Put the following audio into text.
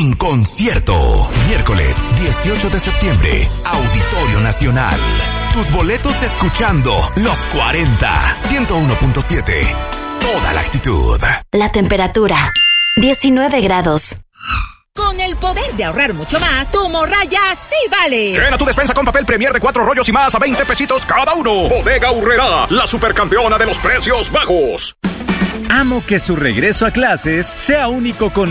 en concierto. Miércoles 18 de septiembre, Auditorio Nacional. Tus boletos escuchando Los 40. 101.7. Toda la actitud. La temperatura, 19 grados. Con el poder de ahorrar mucho más, tu morraya sí vale. Llena tu despensa con papel Premier de 4 rollos y más a 20 pesitos cada uno. Bodega Aurrerá, la supercampeona de los precios bajos. Amo que su regreso a clases sea único con